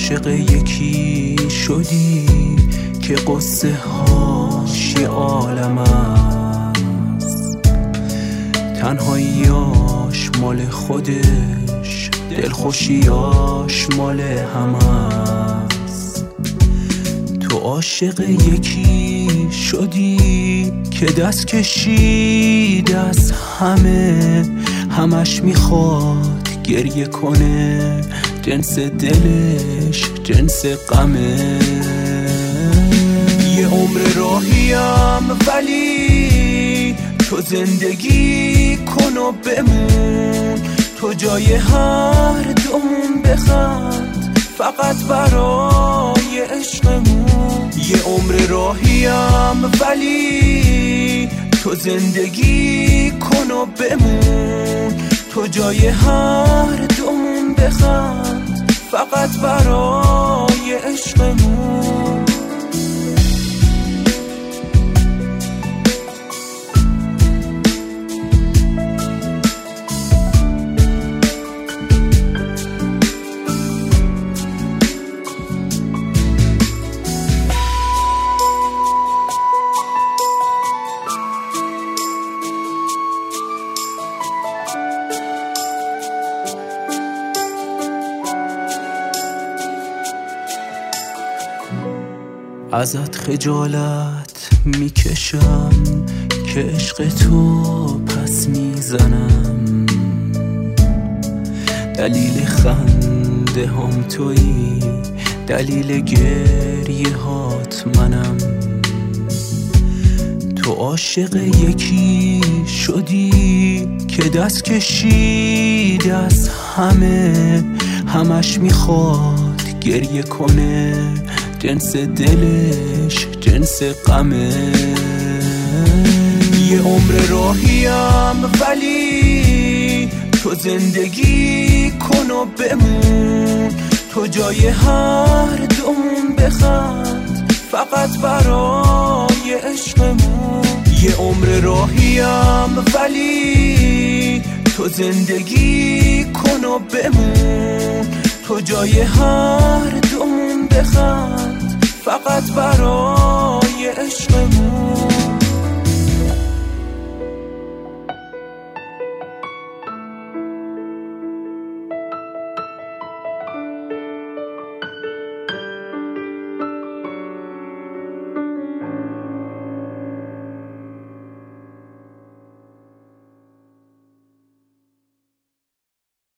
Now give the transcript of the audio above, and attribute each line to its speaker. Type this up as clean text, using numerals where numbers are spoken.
Speaker 1: عاشق یکی شدی که قصه هاش یه عالم است، تنهاییاش مال خودش، دلخوشیاش مال همه است. تو عاشق یکی شدی که دست کشید از همش میخواد گریه کنه، جنس دلش جنس غمه. یه عمر راهیم ولی تو زندگی کن و بمون، تو جای هر دومون بخند فقط برای عشقمون. یه عمر راهیم ولی تو زندگی کن و بمون، تو جای هر دومون بخند فقط برای عشقمون. ازت خجالت میکشم که عشق تو پس میزنم، دلیل خنده هم تویی، دلیل گریه هات منم. تو عاشق یکی شدی که دست کشید از همش میخواد گریه کنه، جنس دلش جنس غمه. یه عمر راهیم ولی تو زندگی کن و بمون، تو جای هر دومون بخند فقط برای عشقمون. یه عمر راهیم ولی تو زندگی کن و بمون، تو جای هر دومون بخند فقط برای عشقمون.